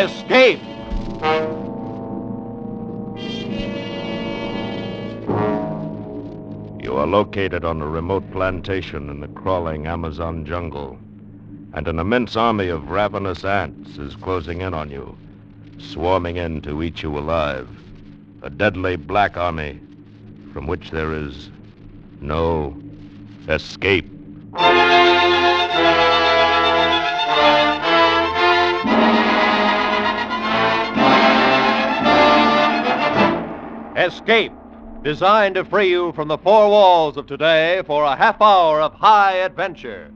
Escape! You are located on a remote plantation in the crawling Amazon jungle, and an immense army of ravenous ants is closing in on you, swarming in to eat you alive. A deadly black army from which there is no escape. Escape, designed to free you from the four walls of today for a half hour of high adventure.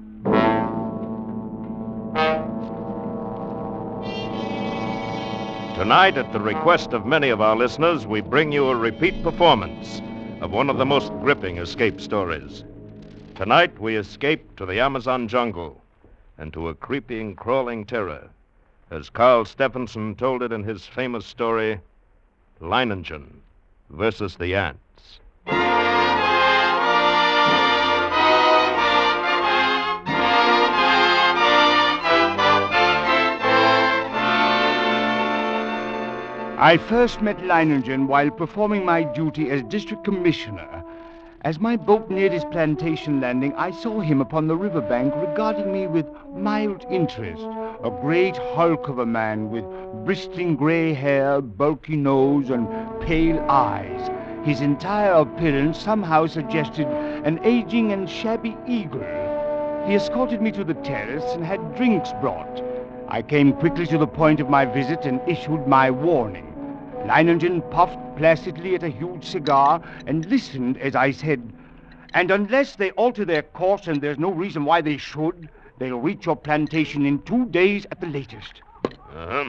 Tonight, at the request of many of our listeners, we bring you a repeat performance of one of the most gripping escape stories. Tonight, we escape to the Amazon jungle and to a creeping, crawling terror, as Carl Stephenson told it in his famous story, Leiningen versus the Ants. I first met Leiningen while performing my duty as district commissioner. As my boat neared his plantation landing, I saw him upon the riverbank regarding me with mild interest. A great hulk of a man with bristling gray hair, bulky nose, and pale eyes. His entire appearance somehow suggested an aging and shabby eagle. He escorted me to the terrace and had drinks brought. I came quickly to the point of my visit and issued my warning. Leiningen puffed placidly at a huge cigar and listened as I said, "And unless they alter their course, and there's no reason why they should, they'll reach your plantation in 2 days at the latest." Uh-huh.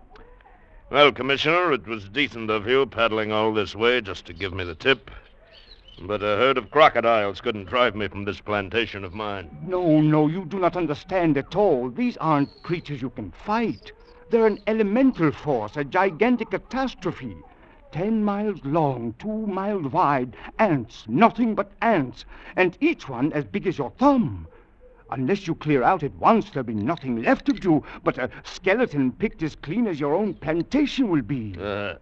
Well, Commissioner, it was decent of you paddling all this way just to give me the tip. But a herd of crocodiles couldn't drive me from this plantation of mine. No, you do not understand at all. These aren't creatures you can fight. They're an elemental force, a gigantic catastrophe. 10 miles long, 2 miles wide, ants, nothing but ants, and each one as big as your thumb. Unless you clear out at once, there'll be nothing left of you but a skeleton picked as clean as your own plantation will be.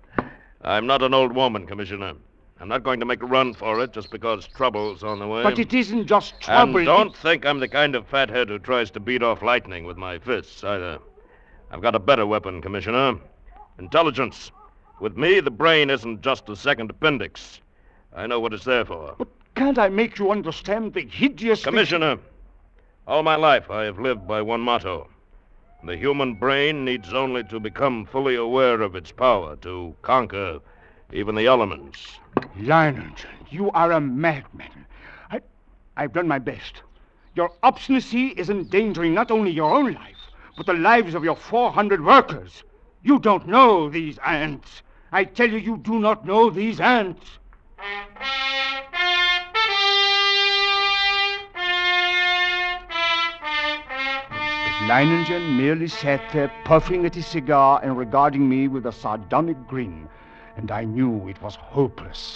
I'm not an old woman, Commissioner. I'm not going to make a run for it just because trouble's on the way. But it isn't just trouble. And don't think I'm the kind of fathead who tries to beat off lightning with my fists, either. I've got a better weapon, Commissioner. Intelligence. With me, the brain isn't just a second appendix. I know what it's there for. But can't I make you understand the hideous... Commissioner, all my life I have lived by one motto. The human brain needs only to become fully aware of its power to conquer even the elements. Leiningen, you are a madman. I've done my best. Your obstinacy is endangering not only your own life, but the lives of your 400 workers. You don't know these ants. I tell you, you do not know these ants. Leiningen merely sat there, puffing at his cigar and regarding me with a sardonic grin, and I knew it was hopeless.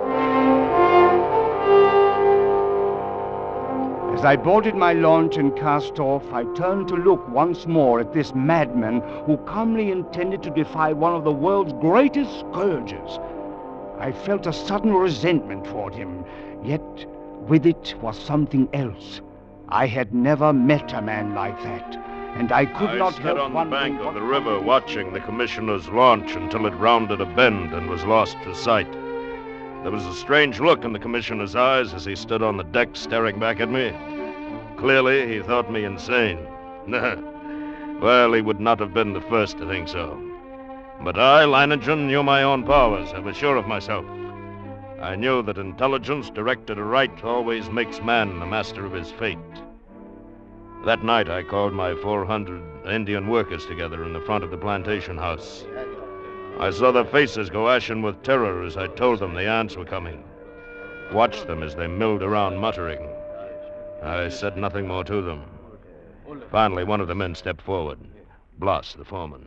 As I boarded my launch and cast off, I turned to look once more at this madman who calmly intended to defy one of the world's greatest scourges. I felt a sudden resentment toward him, yet with it was something else. I had never met a man like that, and I could not help wondering... I stood on the bank of the river watching the commissioner's launch until it rounded a bend and was lost to sight. There was a strange look in the commissioner's eyes as he stood on the deck staring back at me. Clearly, he thought me insane. Well, he would not have been the first to think so. But I, Leiningen, knew my own powers. I was sure of myself. I knew that intelligence directed aright always makes man the master of his fate. That night, I called my 400 Indian workers together in the front of the plantation house. I saw their faces go ashen with terror as I told them the ants were coming. Watched them as they milled around muttering. I said nothing more to them. Finally, one of the men stepped forward. Blas, the foreman.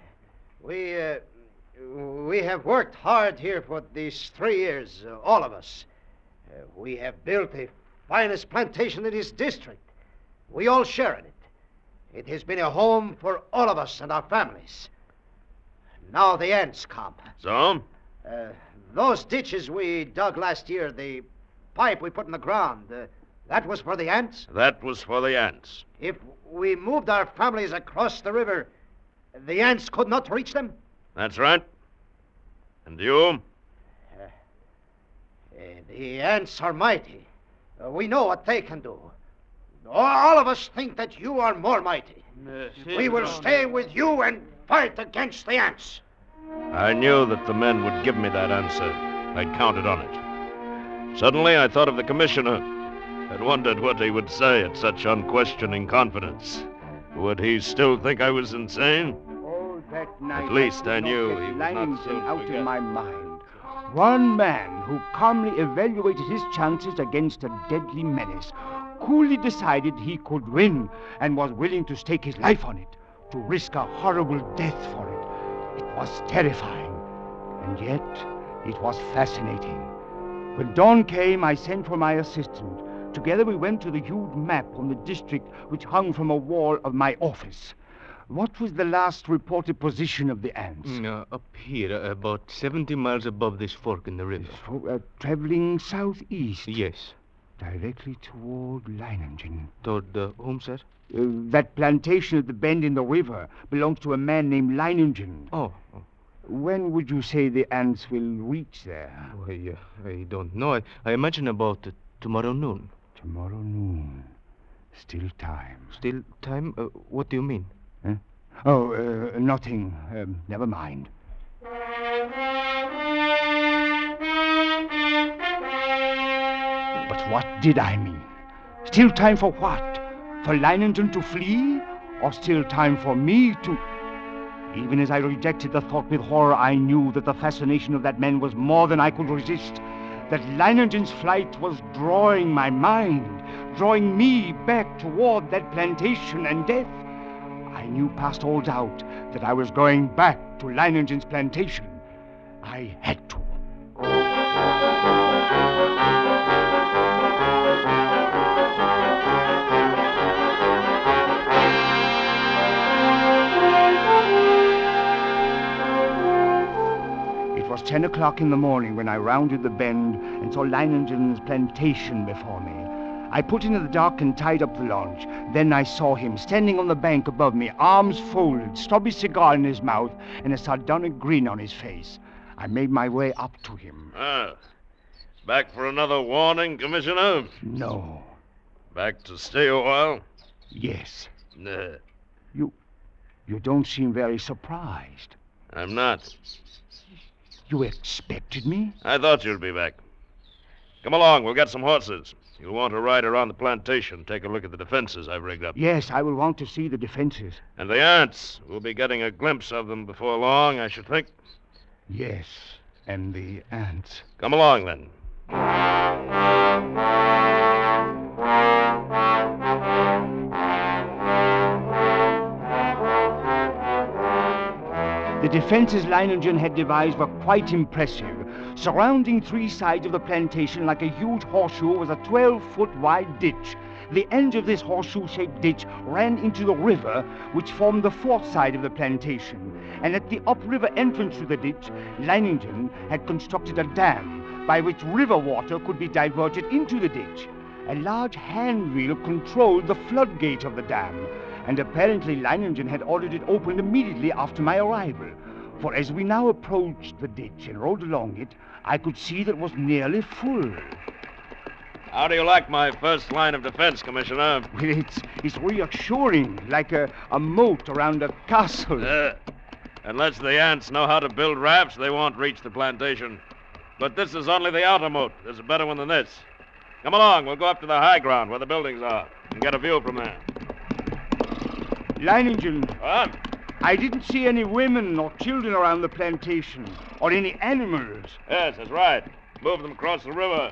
We have worked hard here for these 3 years, all of us. We have built the finest plantation in this district. We all share in it. It has been a home for all of us and our families. Now the ants come. So? Those ditches we dug last year, the pipe we put in the ground, that was for the ants? That was for the ants. If we moved our families across the river, the ants could not reach them? That's right. And you? The ants are mighty. We know what they can do. All of us think that you are more mighty. We will stay with you and fight against the ants. I knew that the men would give me that answer. I'd counted on it. Suddenly, I thought of the commissioner. I'd wondered what he would say at such unquestioning confidence. Would he still think I was insane? Oh, that night. At least I knew he was not Lanington so out forget- in my mind. One man who calmly evaluated his chances against a deadly menace, coolly decided he could win, and was willing to stake his life on it, to risk a horrible death for it. It was terrifying, and yet it was fascinating. When dawn came, I sent for my assistant. Together we went to the huge map on the district which hung from a wall of my office. What was the last reported position of the ants? Up here, about 70 miles above this fork in the river. Traveling southeast. Yes. Directly toward Leiningen. Toward whom, sir? That plantation at the bend in the river belongs to a man named Leiningen. Oh. When would you say the ants will reach there? Oh, I don't know. I imagine about tomorrow noon. Tomorrow noon. Still time. Still time? What do you mean? Huh? Oh, nothing. Never mind. But what did I mean? Still time for what? For Leiningen to flee? Or still time for me to... Even as I rejected the thought with horror, I knew that the fascination of that man was more than I could resist. That Leiningen's flight was drawing my mind, drawing me back toward that plantation and death. I knew past all doubt that I was going back to Leiningen's plantation. I had to. It was 10 o'clock in the morning when I rounded the bend and saw Leiningen's plantation before me. I put into the dock and tied up the launch. Then I saw him standing on the bank above me, arms folded, stubby cigar in his mouth, and a sardonic grin on his face. I made my way up to him. Back for another warning, Commissioner? No. Back to stay a while? Yes. Nah, You don't seem very surprised. I'm not. You expected me? I thought you'd be back. Come along, we'll get some horses. You'll want to ride around the plantation, take a look at the defenses I've rigged up. Yes, I will want to see the defenses. And the ants. We'll be getting a glimpse of them before long, I should think. Yes, and the ants. Come along, then. The defenses Leiningen had devised were quite impressive. Surrounding three sides of the plantation like a huge horseshoe was a 12-foot wide ditch. The end of this horseshoe-shaped ditch ran into the river, which formed the fourth side of the plantation. And at the upriver entrance to the ditch, Leiningen had constructed a dam by which river water could be diverted into the ditch. A large handwheel controlled the floodgate of the dam, and apparently Leiningen had ordered it opened immediately after my arrival. For as we now approached the ditch and rode along it, I could see that it was nearly full. How do you like my first line of defense, Commissioner? Well, it's reassuring, like a moat around a castle. Unless the ants know how to build rafts, they won't reach the plantation. But this is only the outer moat. There's a better one than this. Come along, we'll go up to the high ground where the buildings are and get a view from there. Leiningen, What? I didn't see any women or children around the plantation, or any animals. Yes, that's right. Move them across the river.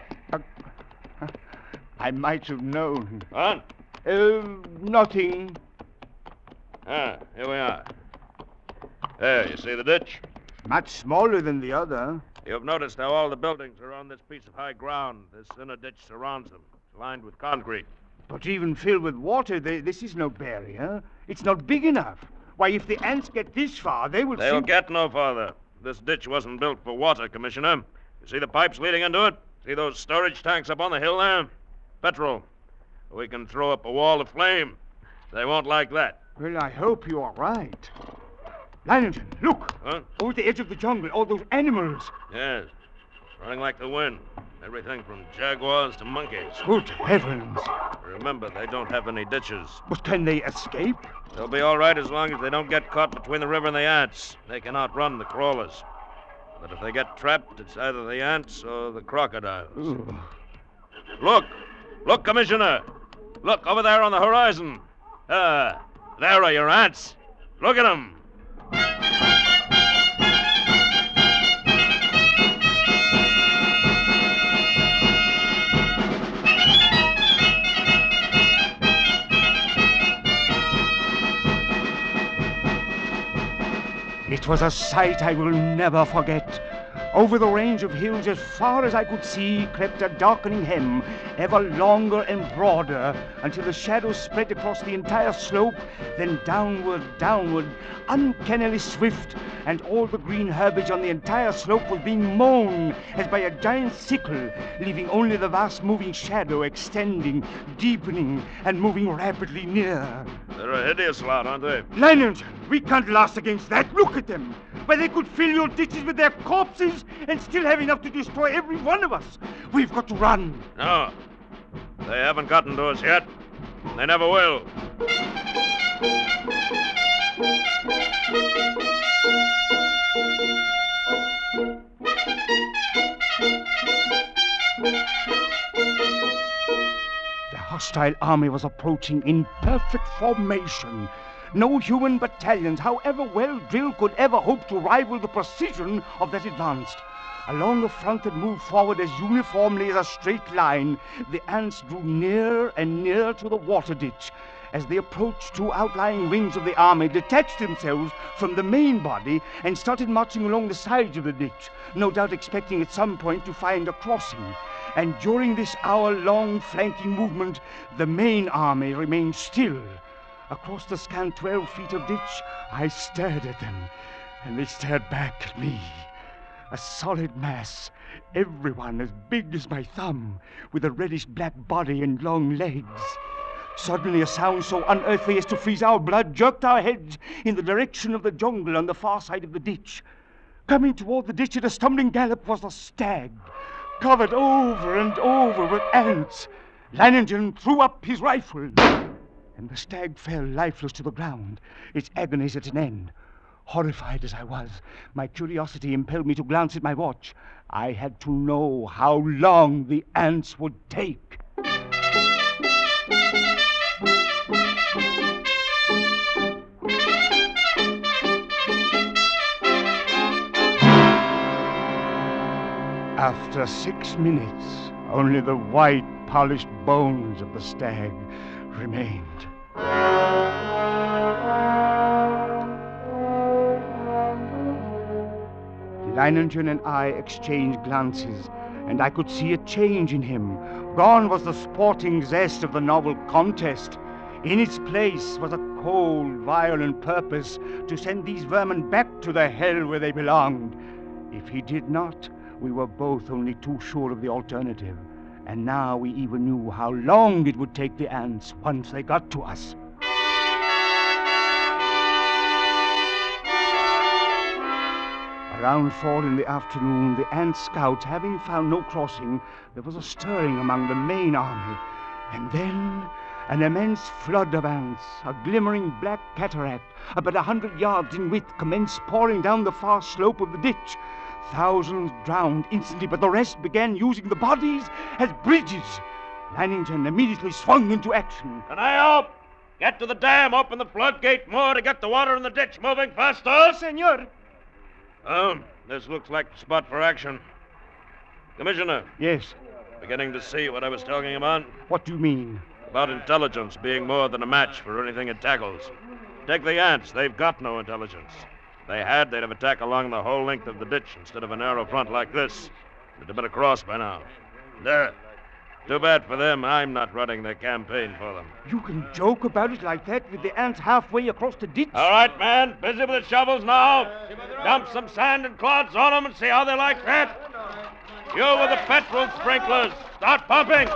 I might have known. What? Nothing. Here we are. There, you see the ditch? Much smaller than the other. You've noticed how all the buildings are on this piece of high ground. This inner ditch surrounds them. It's lined with concrete. But even filled with water, this is no barrier. It's not big enough. Why, if the ants get this far, they will They'll sink... get no farther. This ditch wasn't built for water, Commissioner. You see the pipes leading into it? See those storage tanks up on the hill there? Petrol. We can throw up a wall of flame. They won't like that. Well, I hope you are right. Leinengen, look! Huh? Over the edge of the jungle, all those animals. Yes. Running like the wind. Everything from jaguars to monkeys. Good heavens. Remember, they don't have any ditches. But can they escape? They'll be all right as long as they don't get caught between the river and the ants. They can outrun the crawlers. But if they get trapped, it's either the ants or the crocodiles. Ooh. Look! Look, Commissioner! Look, over there on the horizon. There are your ants. Look at them. It was a sight I will never forget. Over the range of hills as far as I could see crept a darkening hem, ever longer and broader, until the shadows spread across the entire slope, then downward, uncannily swift, and all the green herbage on the entire slope was being mown as by a giant sickle, leaving only the vast moving shadow extending, deepening, and moving rapidly near. They're a hideous lot, aren't they? Leinengen, we can't last against that. Look at them. Why, they could fill your ditches with their corpses and still have enough to destroy every one of us. We've got to run. No. They haven't gotten to us yet. They never will. The hostile army was approaching in perfect formation. No human battalions, however well drilled, could ever hope to rival the precision of that advance. Along the front that moved forward as uniformly as a straight line, the ants drew nearer and nearer to the water ditch. As they approached, two outlying wings of the army detached themselves from the main body and started marching along the sides of the ditch, no doubt expecting at some point to find a crossing. And during this hour-long flanking movement, the main army remained still. Across the scant 12 feet of ditch, I stared at them, and they stared back at me. A solid mass, everyone as big as my thumb, with a reddish-black body and long legs. Suddenly a sound so unearthly as to freeze our blood jerked our heads in the direction of the jungle on the far side of the ditch. Coming toward the ditch at a stumbling gallop was a stag, covered over and over with ants. Leinengen threw up his rifle, and the stag fell lifeless to the ground, its agonies at an end. Horrified as I was, my curiosity impelled me to glance at my watch. I had to know how long the ants would take. After 6 minutes, only the white, polished bones of the stag remained. Leinengen and I exchanged glances, and I could see a change in him. Gone was the sporting zest of the novel contest. In its place was a cold, violent purpose to send these vermin back to the hell where they belonged. If he did not, we were both only too sure of the alternative. And now we even knew how long it would take the ants once they got to us. Around 4 in the afternoon, the ant scouts having found no crossing, there was a stirring among the main army. And then an immense flood of ants, a glimmering black cataract, about 100 yards in width, commenced pouring down the far slope of the ditch. Thousands drowned instantly, but the rest began using the bodies as bridges. Leinengen immediately swung into action. Can I help? Get to the dam, open the floodgate more to get the water in the ditch moving faster. Senor. Oh, this looks like the spot for action. Commissioner. Yes. Beginning to see what I was talking about? What do you mean? About intelligence being more than a match for anything it tackles. Take the ants. They've got no intelligence. If they had, they'd have attacked along the whole length of the ditch instead of a narrow front like this. They'd have been across by now. There. Too bad for them. I'm not running their campaign for them. You can joke about it like that with the ants halfway across the ditch? All right, man. Busy with the shovels now. Dump some sand and clods on them and see how they like that. You with the petrol sprinklers. Start pumping.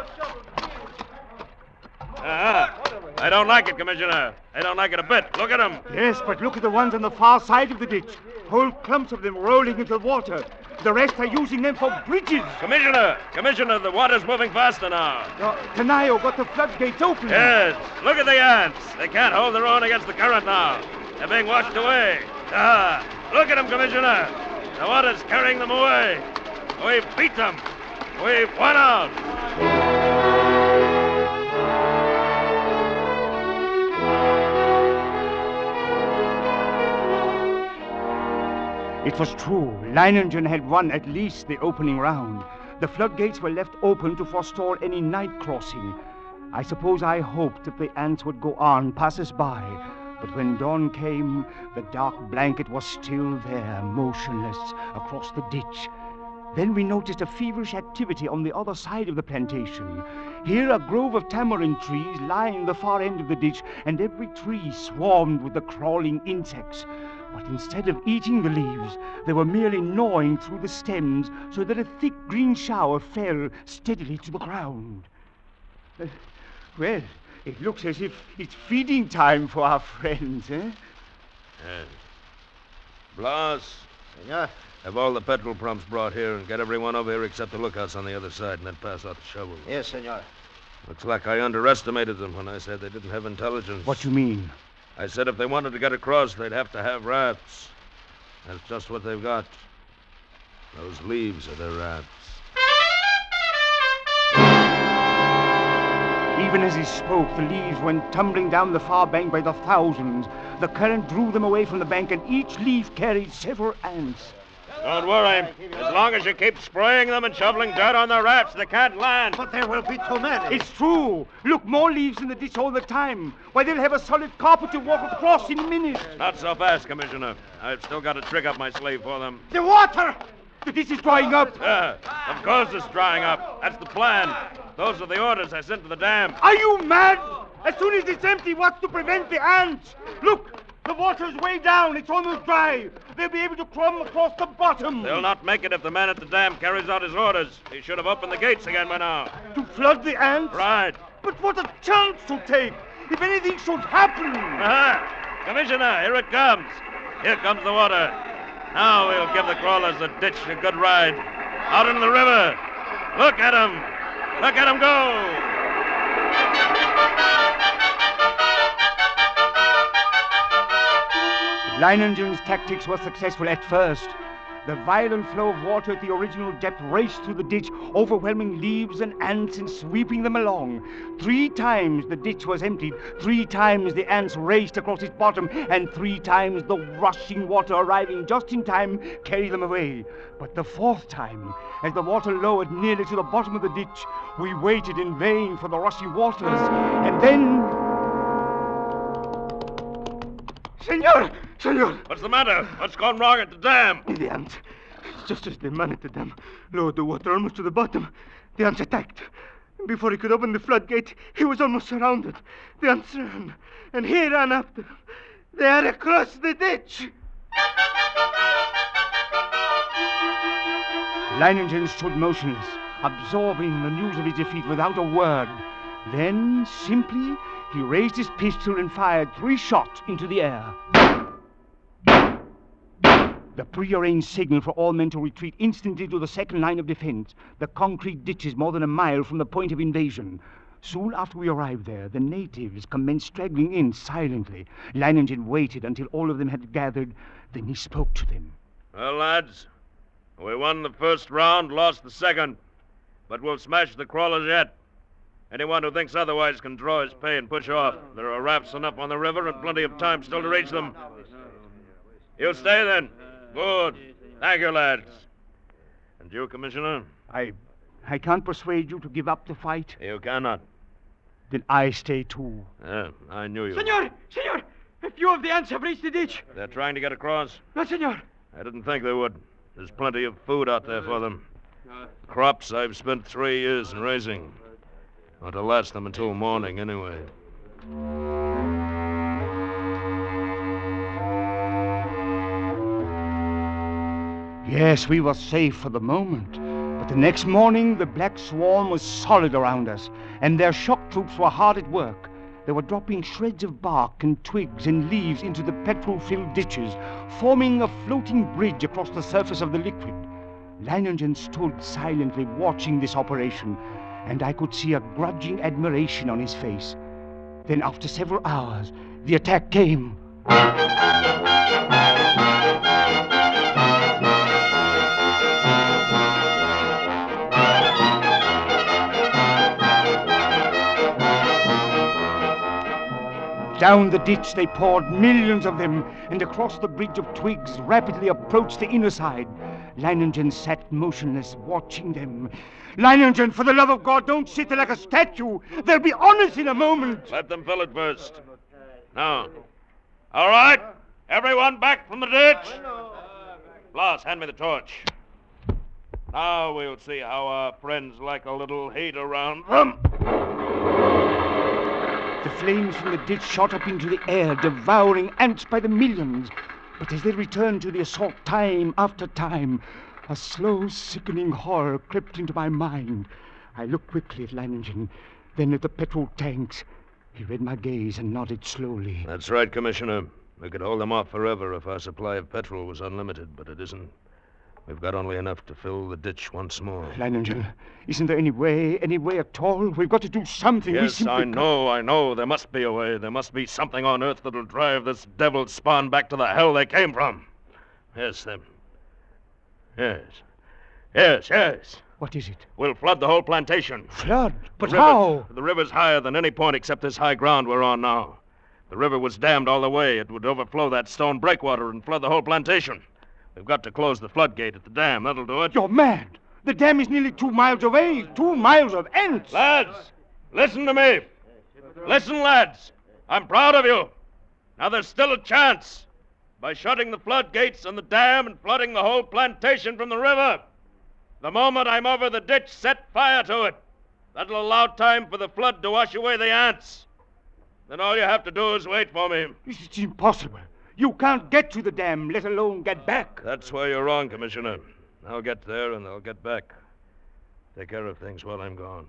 I don't like it, Commissioner. I don't like it a bit. Look at them. Yes, but look at the ones on the far side of the ditch. Whole clumps of them rolling into the water. The rest are using them for bridges. Commissioner, the water's moving faster now. Tanayo got the floodgates open. Yes. Look at the ants. They can't hold their own against the current now. They're being washed away. Look at them, Commissioner. The water's carrying them away. We've beat them. We've won out. It was true. Leiningen had won at least the opening round. The floodgates were left open to forestall any night crossing. I suppose I hoped that the ants would go on, pass us by. But when dawn came, the dark blanket was still there, motionless, across the ditch. Then we noticed a feverish activity on the other side of the plantation. Here a grove of tamarind trees lined the far end of the ditch, and every tree swarmed with the crawling insects. But instead of eating the leaves, they were merely gnawing through the stems so that a thick green shower fell steadily to the ground. Well, it looks as if it's feeding time for our friends, eh? Yes. Blas, Senor. have all the petrol pumps brought here and get everyone over here except the lookouts on the other side and then pass out the shovels. Yes, senor. Looks like I underestimated them when I said they didn't have intelligence. What you mean? I said if they wanted to get across, they'd have to have rafts. That's just what they've got. Those leaves are their rafts. Even as he spoke, the leaves went tumbling down the far bank by the thousands. The current drew them away from the bank, and each leaf carried several ants. Don't worry. As long as you keep spraying them and shoveling dirt on the rafts, they can't land. But there will be too many. It's true. Look, more leaves in the ditch all the time. Why, they'll have a solid carpet to walk across in a minute. Not so fast, Commissioner. I've still got a trick up my sleeve for them. The water! The ditch is drying up. Of course it's drying up. That's the plan. Those are the orders I sent to the dam. Are you mad? As soon as it's empty, what's to prevent the ants? Look! The water's way down. It's almost dry. They'll be able to climb across the bottom. They'll not make it if the man at the dam carries out his orders. He should have opened the gates again by now. To flood the ants? Right. But what a chance to take. If anything should happen. Commissioner, here it comes. Here comes the water. Now we'll give the crawlers the ditch a good ride. Out into the river. Look at them. Look at them go. Leiningen's tactics were successful at first. The violent flow of water at the original depth raced through the ditch, overwhelming leaves and ants and sweeping them along. 3 times the ditch was emptied, 3 times the ants raced across its bottom, and 3 times the rushing water, arriving just in time, carried them away. But the 4th time, as the water lowered nearly to the bottom of the ditch, we waited in vain for the rushing waters, and then... Senor! What's the matter? What's gone wrong at the dam? The ants. Just as the man at the dam lowered the water almost to the bottom, the ants attacked. Before he could open the floodgate, he was almost surrounded. The ants ran, and he ran after them. They are across the ditch. Leiningen stood motionless, absorbing the news of his defeat without a word. Then, simply, he raised his pistol and fired 3 shots into the air. The prearranged signal for all men to retreat instantly to the second line of defense, the concrete ditches more than a mile from the point of invasion. Soon after we arrived there, the natives commenced straggling in silently. Leiningen waited until all of them had gathered. Then he spoke to them. Well, lads, we won the first round, lost the second. But we'll smash the crawlers yet. Anyone who thinks otherwise can draw his pay and push off. There are rafts enough on the river and plenty of time still to reach them. You stay then. Good. Thank you, lads. And you, Commissioner? I can't persuade you to give up the fight. You cannot. Then I stay too. Yeah, I knew you. Senor! A few of the ants have reached the ditch. They're trying to get across? No, senor. I didn't think they would. There's plenty of food out there for them. Crops I've spent 3 years in raising. Or to last them until morning, anyway. Yes, we were safe for the moment. But the next morning, the Black Swarm was solid around us, and their shock troops were hard at work. They were dropping shreds of bark and twigs and leaves into the petrol-filled ditches, forming a floating bridge across the surface of the liquid. Leiningen stood silently watching this operation, and I could see a grudging admiration on his face. Then, after several hours, the attack came. Down the ditch they poured, millions of them, and across the bridge of twigs rapidly approached the inner side. Leiningen sat motionless, watching them. Leiningen, for the love of God, don't sit there like a statue. They'll be on us in a moment. Let them fill it first. Now. All right. Everyone back from the ditch. Blas, hand me the torch. Now we'll see how our friends like a little heat around them. The flames from the ditch shot up into the air, devouring ants by the millions. But as they returned to the assault time after time, a slow, sickening horror crept into my mind. I looked quickly at Leiningen, then at the petrol tanks. He read my gaze and nodded slowly. That's right, Commissioner. We could hold them off forever if our supply of petrol was unlimited, but it isn't. We've got only enough to fill the ditch once more. Leiningen, isn't there any way at all? We've got to do something. Yes, I know. There must be a way. There must be something on Earth that'll drive this devil's spawn back to the hell they came from. Yes, them. Yes. What is it? We'll flood the whole plantation. Flood? But how? The river's higher than any point except this high ground we're on now. The river was dammed all the way. It would overflow that stone breakwater and flood the whole plantation. We've got to close the floodgate at the dam. That'll do it. You're mad. The dam is nearly 2 miles away. 2 miles of ants. Lads, listen to me. Listen, lads. I'm proud of you. Now there's still a chance. By shutting the floodgates and the dam and flooding the whole plantation from the river. The moment I'm over the ditch, set fire to it. That'll allow time for the flood to wash away the ants. Then all you have to do is wait for me. It's impossible. You can't get to the dam, let alone get back. That's where you're wrong, Commissioner. I'll get there and I'll get back. Take care of things while I'm gone.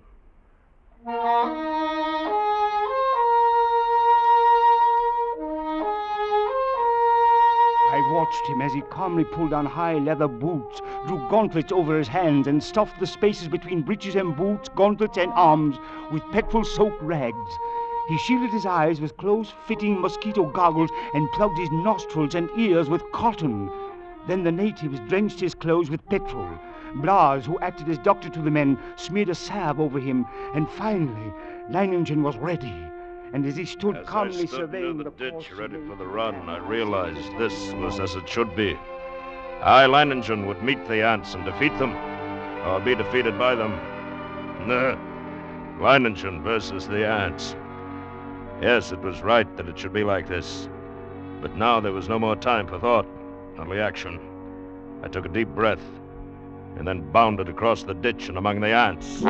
I watched him as he calmly pulled on high leather boots, drew gauntlets over his hands, and stuffed the spaces between breeches and boots, gauntlets and arms with petrol-soaked rags. He shielded his eyes with close-fitting mosquito goggles and plugged his nostrils and ears with cotton. Then the natives drenched his clothes with petrol. Blas, who acted as doctor to the men, smeared a salve over him. And finally, Leiningen was ready. And as he stood calmly surveying near the ditch ready for the run, I realized this was as it should be. I, Leiningen, would meet the ants and defeat them, or be defeated by them. No, Leiningen versus the ants. Yes, it was right that it should be like this. But now there was no more time for thought, only action. I took a deep breath, and then bounded across the ditch and among the ants.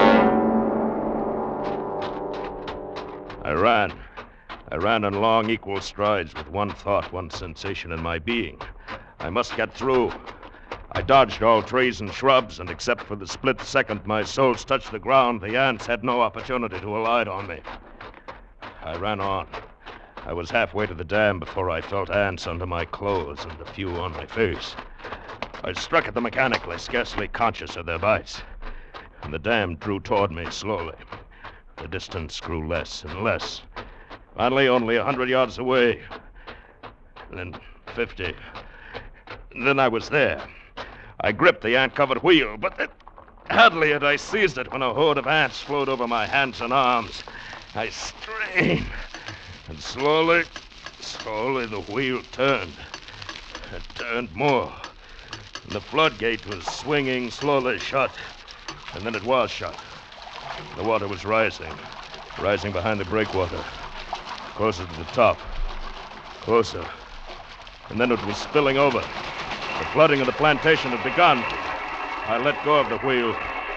I ran in long, equal strides with one thought, one sensation in my being. I must get through. I dodged all trees and shrubs, and except for the split second my soles touched the ground, the ants had no opportunity to alight on me. I ran on. I was halfway to the dam before I felt ants under my clothes and a few on my face. I struck at them mechanically, scarcely conscious of their bites, and the dam drew toward me slowly. The distance grew less and less. Finally, only 100 yards away. And then 50. And then I was there. I gripped the ant-covered wheel, but hardly had I seized it when a horde of ants flowed over my hands and arms. I strained, and slowly the wheel turned. It turned more. And the floodgate was swinging slowly shut. And then it was shut. The water was rising behind the breakwater, closer to the top, closer. And then it was spilling over. The flooding of the plantation had begun. I let go of the wheel.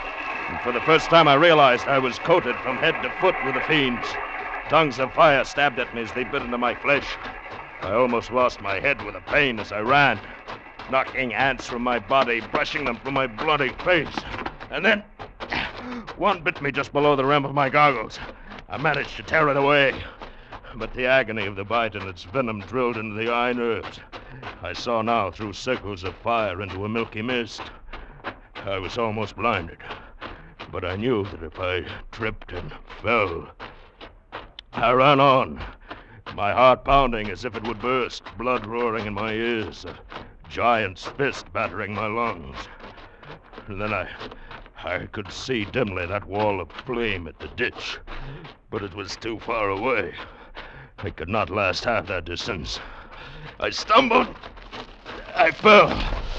And for the first time, I realized I was coated from head to foot with the fiends. Tongues of fire stabbed at me as they bit into my flesh. I almost lost my head with the pain as I ran, knocking ants from my body, brushing them from my bloody face. And then one bit me just below the rim of my goggles. I managed to tear it away, but the agony of the bite and its venom drilled into the eye nerves. I saw now through circles of fire into a milky mist. I was almost blinded, but I knew that if I tripped and fell... I ran on, my heart pounding as if it would burst, blood roaring in my ears, a giant's fist battering my lungs. And then I could see dimly that wall of flame at the ditch, but it was too far away. I could not last half that distance. I stumbled. I fell.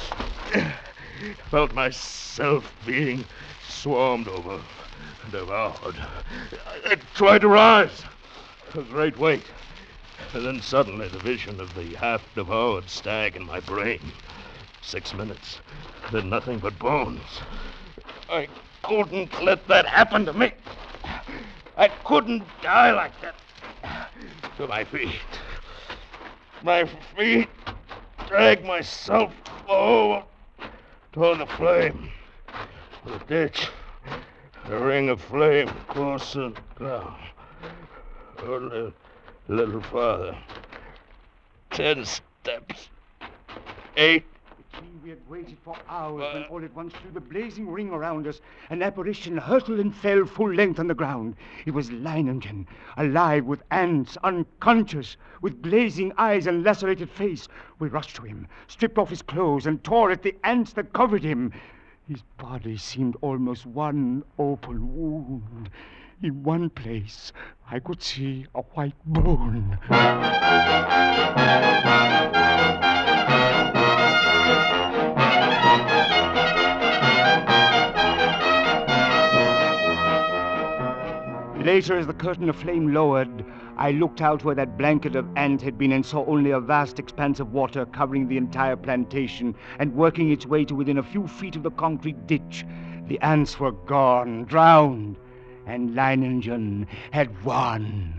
Felt myself being swarmed over, devoured. I tried to rise. A great weight. And then suddenly the vision of the half-devoured stag in my brain. 6 minutes. Then nothing but bones. I couldn't let that happen to me. I couldn't die like that. To my feet. My feet dragged myself over toward the flame. The ditch. The ring of flame closer down. Only a little farther. 10 steps. 8. We had waited for hours when all at once through the blazing ring around us, an apparition hurtled and fell full length on the ground. It was Leiningen, alive with ants, unconscious, with blazing eyes and lacerated face. We rushed to him, stripped off his clothes, and tore at the ants that covered him. His body seemed almost one open wound. In one place, I could see a white bone. Later, as the curtain of flame lowered, I looked out where that blanket of ant had been and saw only a vast expanse of water covering the entire plantation and working its way to within a few feet of the concrete ditch. The ants were gone, drowned, and Leiningen had won.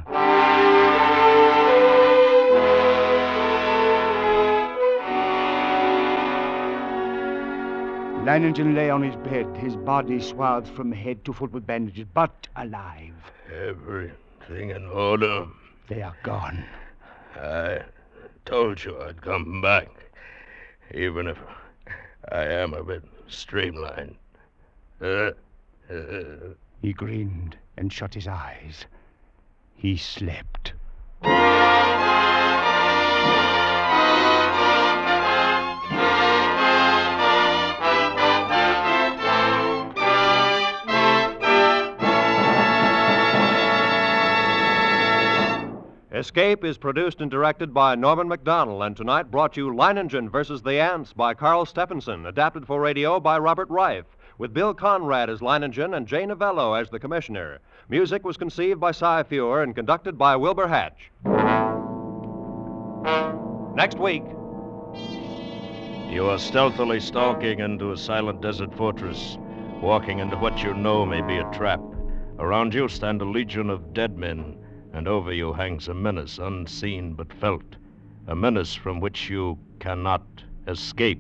Leiningen lay on his bed, his body swathed from head to foot with bandages, but alive. Everything in order. They are gone. I told you I'd come back, even if I am a bit streamlined. He grinned and shut his eyes. He slept. Escape is produced and directed by Norman Macdonnell, and tonight brought you Leiningen versus the Ants by Carl Stephenson, adapted for radio by Robert Reif, with Bill Conrad as Leiningen and Jay Novello as the Commissioner. Music was conceived by Cy Feuer and conducted by Wilbur Hatch. Next week... You are stealthily stalking into a silent desert fortress, walking into what you know may be a trap. Around you stand a legion of dead men, and over you hangs a menace unseen but felt, a menace from which you cannot escape.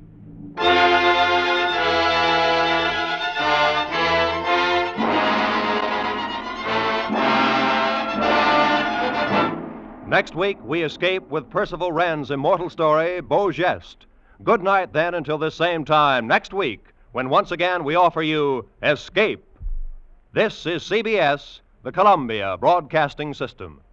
Next week, we escape with Percival Wren's immortal story, Beau Geste. Good night, then, until this same time next week, when once again we offer you Escape. This is CBS, the Columbia Broadcasting System.